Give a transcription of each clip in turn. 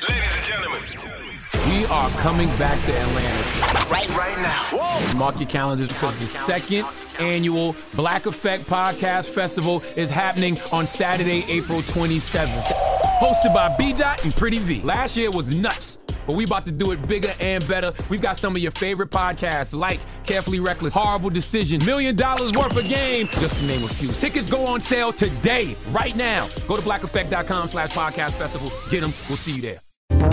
Ladies and gentlemen, We are coming back to Atlanta. right now. Whoa. Mark your calendars because the second annual Black Effect Podcast Festival is happening on Saturday, April 27th. Hosted by B-Dot and Pretty V. Last year was nuts, but we about to do it bigger and better. We've got some of your favorite podcasts like Carefully Reckless, Horrible Decision, $1 Million Worth of Game, just to name a few. Tickets go on sale today, right now. Go to blackeffect.com/podcast festival. Get them. We'll see you there.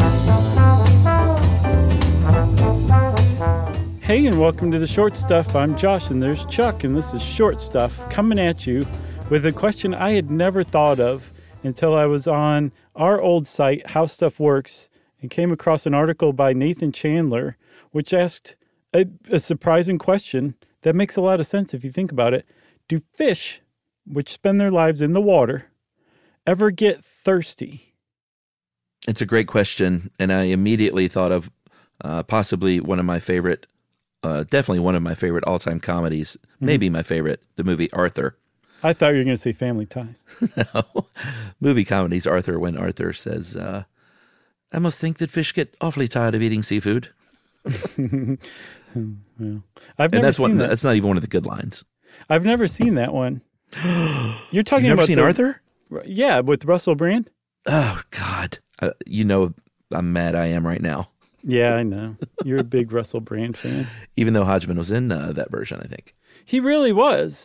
Hey, and welcome to The Short Stuff. I'm Josh, and there's Chuck, and this is Short Stuff coming at you with a question I had never thought of until I was on our old site, How Stuff Works, and came across an article by Nathan Chandler, which asked a surprising question that makes a lot of sense if you think about it. Do fish, which spend their lives in the water, ever get thirsty? It's a great question, and I immediately thought of possibly one of my favorite, definitely one of my favorite all-time comedies, maybe my favorite, the movie Arthur. I thought you were going to say Family Ties. No. Movie comedies, Arthur, when Arthur says, I must think that fish get awfully tired of eating seafood. Well, And I've never seen that. that's not even one of the good lines. I've never seen that one. You're talking You've never about seen Arthur? Yeah, with Russell Brand. Oh, God. You know I'm mad I am right now. Yeah, I know. You're a big Russell Brand fan. Even though Hodgman was in that version, I think. He really was.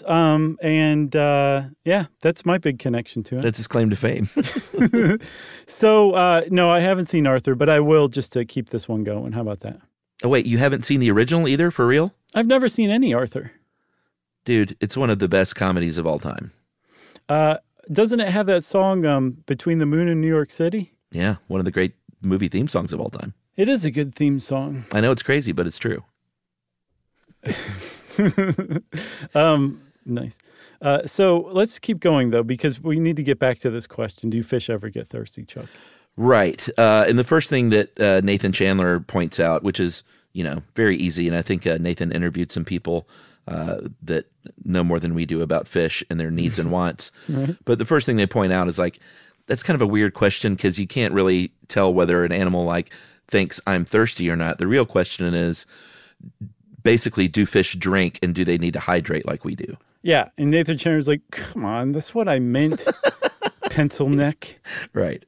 Yeah, that's my big connection to him. That's his claim to fame. So, no, I haven't seen Arthur, but I will just to keep this one going. How about that? Oh, wait, you haven't seen the original either, for real? I've never seen any Arthur. Dude, it's one of the best comedies of all time. Doesn't it have that song, Between the Moon and New York City? Yeah, one of the great movie theme songs of all time. It is a good theme song. I know it's crazy, but it's true. Nice. So let's keep going, though, because we need to get back to this question. Do fish ever get thirsty, Chuck? Right. And the first thing that Nathan Chandler points out, which is, very easy, and I think Nathan interviewed some people that know more than we do about fish and their needs and wants. Right. But the first thing they point out is that's kind of a weird question because you can't really tell whether an animal thinks I'm thirsty or not. The real question is basically, do fish drink and do they need to hydrate like we do? Yeah. And Nathan Chandler's like, come on, that's what I meant, pencil neck. Right.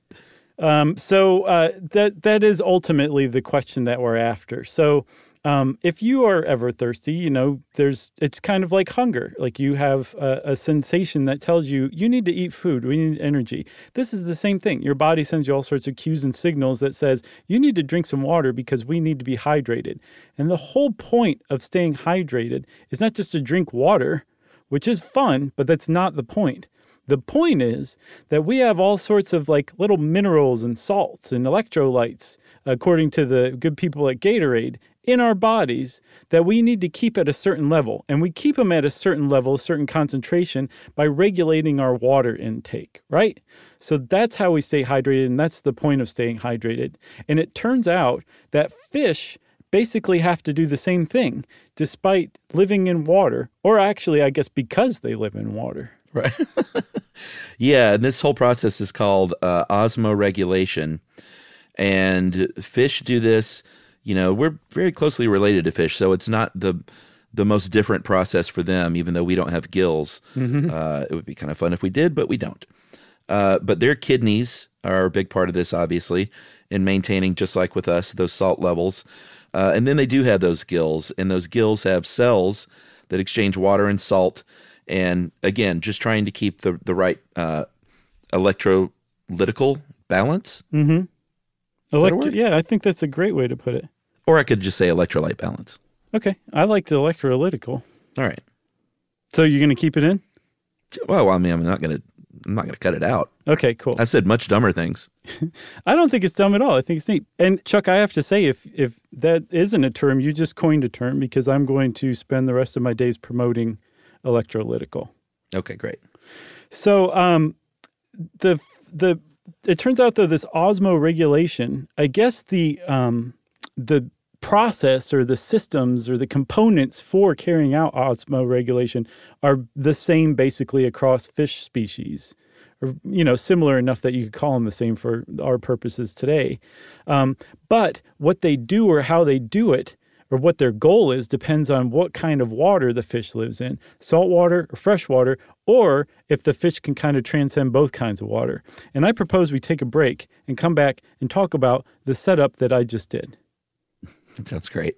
So that is ultimately the question that we're after. So if you are ever thirsty, it's kind of like hunger. Like you have a sensation that tells you need to eat food. We need energy. This is the same thing. Your body sends you all sorts of cues and signals that says you need to drink some water because we need to be hydrated. And the whole point of staying hydrated is not just to drink water, which is fun, but that's not the point. The point is that we have all sorts of little minerals and salts and electrolytes, according to the good people at Gatorade, in our bodies that we need to keep at a certain level. And we keep them at a certain level, a certain concentration, by regulating our water intake, right? So that's how we stay hydrated, and that's the point of staying hydrated. And it turns out that fish basically have to do the same thing, despite living in water, or actually, I guess, because they live in water. Right. Yeah, and this whole process is called osmoregulation. And fish do this, we're very closely related to fish, so it's not the most different process for them, even though we don't have gills. Mm-hmm. It would be kind of fun if we did, but we don't. But their kidneys are a big part of this, obviously, in maintaining, just like with us, those salt levels. And then they do have those gills, and those gills have cells that exchange water and salt. And again, just trying to keep the right electrolytical balance. Mm-hmm. Yeah, I think that's a great way to put it. Or I could just say electrolyte balance. Okay, I like the electrolytical. All right. So you're going to keep it in? Well, I mean, I'm not going to cut it out. Okay, cool. I've said much dumber things. I don't think it's dumb at all. I think it's neat. And Chuck, I have to say, if that isn't a term, you just coined a term because I'm going to spend the rest of my days promoting electrolytical. Okay, great. So it turns out that this osmoregulation, I guess the process or the systems or the components for carrying out osmoregulation are the same basically across fish species or similar enough that you could call them the same for our purposes today. But what they do or how they do it, or what their goal is, depends on what kind of water the fish lives in, saltwater or freshwater, or if the fish can kind of transcend both kinds of water. And I propose we take a break and come back and talk about the setup that I just did. That sounds great.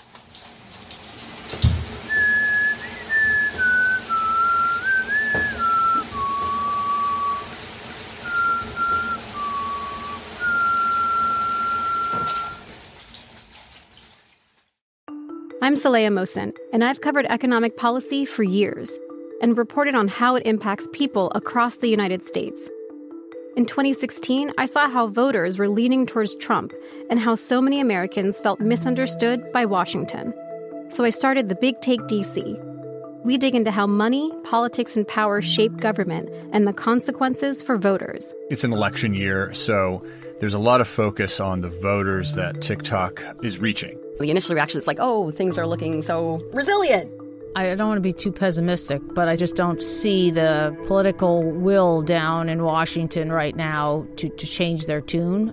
I'm Saleha Mohsen, and I've covered economic policy for years and reported on how it impacts people across the United States. In 2016, I saw how voters were leaning towards Trump and how so many Americans felt misunderstood by Washington. So I started the Big Take DC. We dig into how money, politics, and power shape government and the consequences for voters. It's an election year, so there's a lot of focus on the voters that TikTok is reaching. The initial reaction is like, oh, things are looking so resilient. I don't want to be too pessimistic, but I just don't see the political will down in Washington right now to change their tune.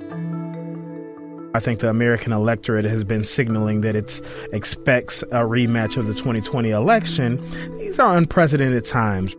I think the American electorate has been signaling that it expects a rematch of the 2020 election. These are unprecedented times.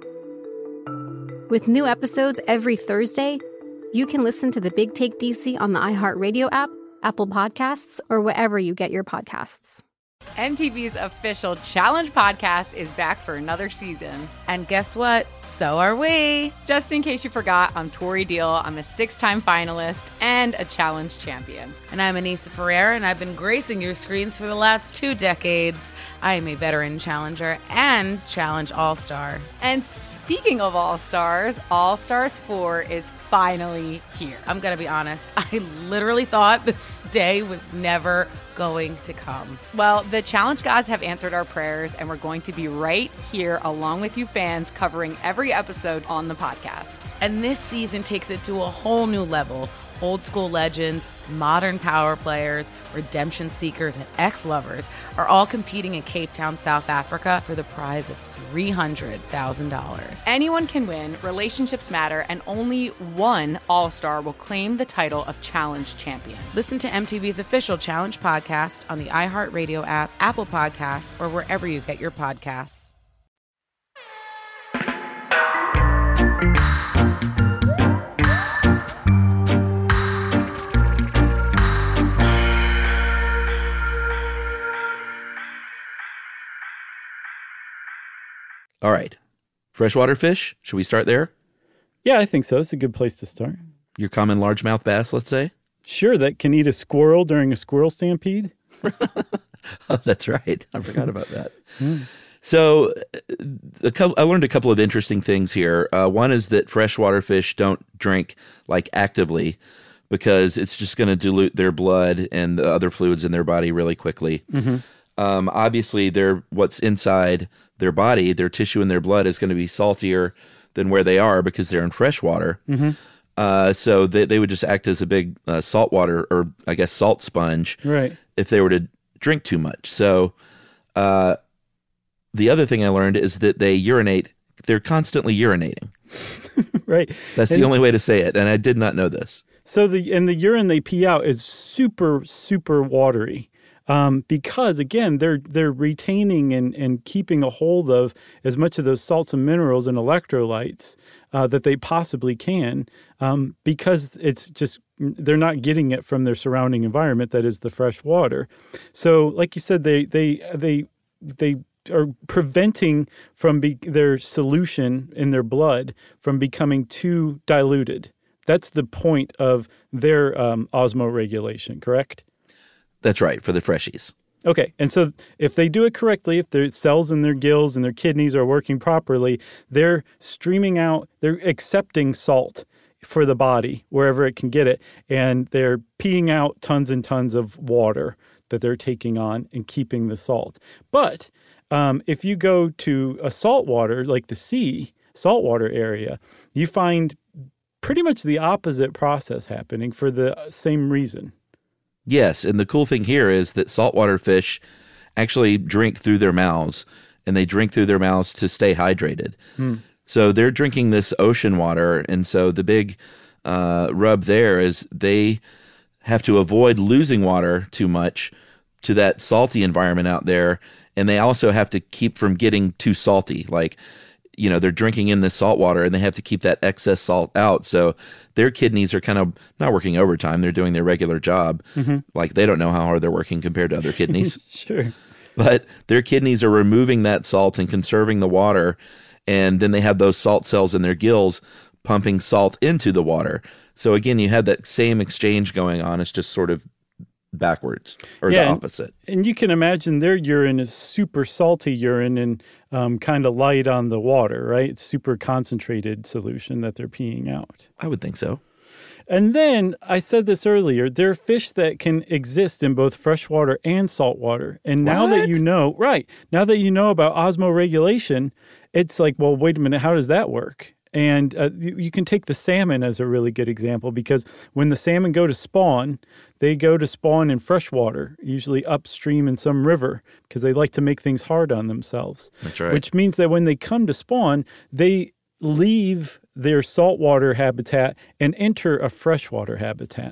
With new episodes every Thursday, you can listen to the Big Take DC on the iHeartRadio app, Apple Podcasts, or wherever you get your podcasts. MTV's official Challenge podcast is back for another season. And guess what? So are we. Just in case you forgot, I'm Tori Deal. I'm a 6-time finalist and a Challenge champion. And I'm Anissa Ferreira, and I've been gracing your screens for the last 2 decades. I am a veteran challenger and Challenge All-Star. And speaking of All-Stars, All-Stars 4 is finally here. I'm going to be honest. I literally thought this day was never going to come. Well, the Challenge gods have answered our prayers, and we're going to be right here along with you fans covering every episode on the podcast. And this season takes it to a whole new level. Old school legends, modern power players, redemption seekers, and ex-lovers are all competing in Cape Town, South Africa for the prize of $300,000. Anyone can win, relationships matter, and only one All-Star will claim the title of Challenge champion. Listen to MTV's official Challenge podcast on the iHeartRadio app, Apple Podcasts, or wherever you get your podcasts. All right. Freshwater fish, should we start there? Yeah, I think so. It's a good place to start. Your common largemouth bass, let's say? Sure, that can eat a squirrel during a squirrel stampede. Oh, that's right. I forgot about that. So I learned a couple of interesting things here. One is that freshwater fish don't drink like actively because it's just going to dilute their blood and the other fluids in their body really quickly. Mm-hmm. Obviously, what's inside their body, their tissue and their blood is going to be saltier than where they are because they're in fresh water. Mm-hmm. So they would just act as a big saltwater or I guess salt sponge right. if they were to drink too much. So the other thing I learned is that they urinate. They're constantly urinating. Right. That's the only way to say it. And I did not know this. So the urine they pee out is super, super watery. Because again, they're retaining and keeping a hold of as much of those salts and minerals and electrolytes that they possibly can, because it's just they're not getting it from their surrounding environment, that is the fresh water. So, like you said, they are preventing from their solution in their blood from becoming too diluted. That's the point of their osmoregulation, correct? That's right, for the freshies. Okay, and so if they do it correctly, if their cells in their gills and their kidneys are working properly, they're streaming out, they're accepting salt for the body wherever it can get it, and they're peeing out tons and tons of water that they're taking on and keeping the salt. But if you go to a saltwater, like the sea, saltwater area, you find pretty much the opposite process happening for the same reason. Yes, and the cool thing here is that saltwater fish actually drink through their mouths, and they drink through their mouths to stay hydrated. So they're drinking this ocean water, and so the big rub there is they have to avoid losing water too much to that salty environment out there, and they also have to keep from getting too salty. Like, they're drinking in this salt water, and they have to keep that excess salt out. So their kidneys are kind of not working overtime. They're doing their regular job. Like, they don't know how hard they're working compared to other kidneys. Sure. But their kidneys are removing that salt and conserving the water, and then they have those salt cells in their gills pumping salt into the water. So again, you had that same exchange going on. It's just sort of backwards, or the opposite. And you can imagine their urine is super salty urine and kind of light on the water, right? It's super concentrated solution that they're peeing out. I would think so. And then, I said this earlier, there are fish that can exist in both freshwater and saltwater. And now that you know, now that you know about osmoregulation, it's like, well, wait a minute, how does that work? And you can take the salmon as a really good example, because when the salmon go to spawn, they go to spawn in freshwater, usually upstream in some river, because they like to make things hard on themselves. That's right. Which means that when they come to spawn, they leave their saltwater habitat and enter a freshwater habitat.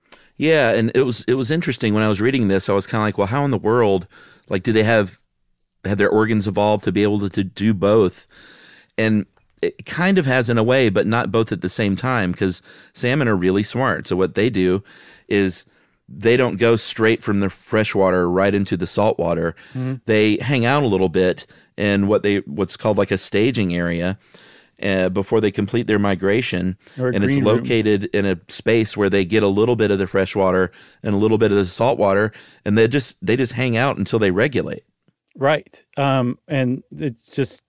Yeah, and it was interesting when I was reading this. I was kind of like, well, how in the world, like, do they have their organs evolved to be able to do both? And it kind of has in a way, but not both at the same time, because salmon are really smart. So what they do is they don't go straight from the freshwater right into the saltwater. They hang out a little bit in what's called like a staging area before they complete their migration, and it's located in a space where they get a little bit of the fresh water and a little bit of the salt water, and they just hang out until they regulate. Right. And it's just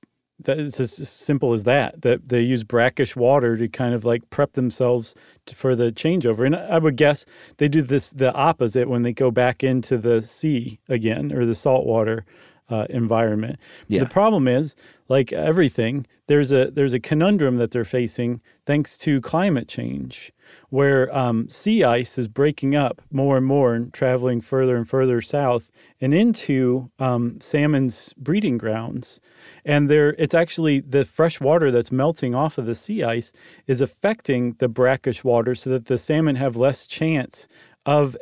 as simple as that they use brackish water to kind of like prep themselves for the changeover. And I would guess they do the opposite when they go back into the sea again, or the saltwater environment. Yeah. The problem is, like everything, there's a conundrum that they're facing thanks to climate change, where sea ice is breaking up more and more and traveling further and further south and into salmon's breeding grounds. And it's actually the fresh water that's melting off of the sea ice is affecting the brackish water, so that the salmon have less chance of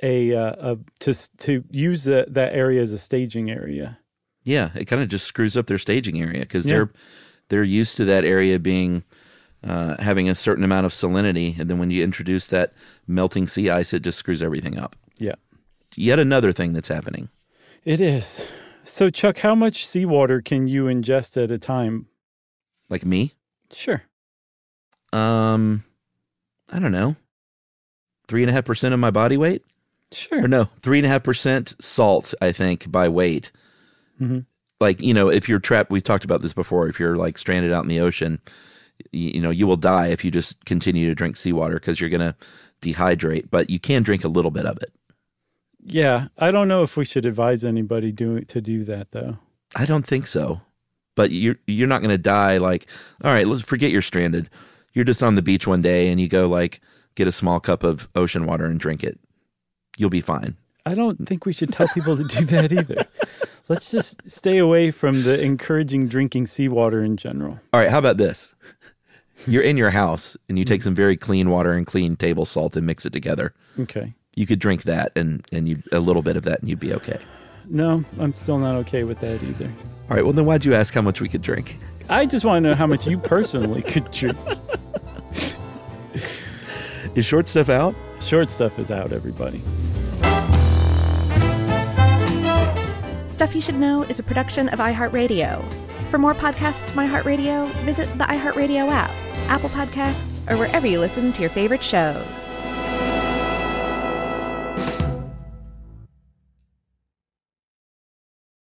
to use that area as a staging area. Yeah, it kind of just screws up their staging area, because they're used to that area being having a certain amount of salinity, and then when you introduce that melting sea ice, it just screws everything up. Yeah. Yet another thing that's happening. It is. So, Chuck, how much seawater can you ingest at a time? Like me? Sure. I don't know. 3.5% of my body weight? Sure. Or no, 3.5% salt, I think, by weight. Mm-hmm. Like, if you're trapped, we've talked about this before, if you're like stranded out in the ocean, you will die if you just continue to drink seawater, because you're going to dehydrate, but you can drink a little bit of it. Yeah, I don't know if we should advise anybody to do that, though. I don't think so. But you're not going to die like, all right, let's forget you're stranded. You're just on the beach one day and you go like get a small cup of ocean water and drink it. You'll be fine. I don't think we should tell people to do that either. Let's just stay away from the encouraging drinking seawater in general. All right, how about this? You're in your house and you take some very clean water and clean table salt and mix it together. Okay. You could drink that and you a little bit of that and you'd be okay. No, I'm still not okay with that either. All right, well then why'd you ask how much we could drink? I just want to know how much you personally could drink. Is Short Stuff out? Short Stuff is out, everybody. Stuff You Should Know is a production of iHeartRadio. For more podcasts from iHeartRadio, visit the iHeartRadio app, Apple Podcasts, or wherever you listen to your favorite shows.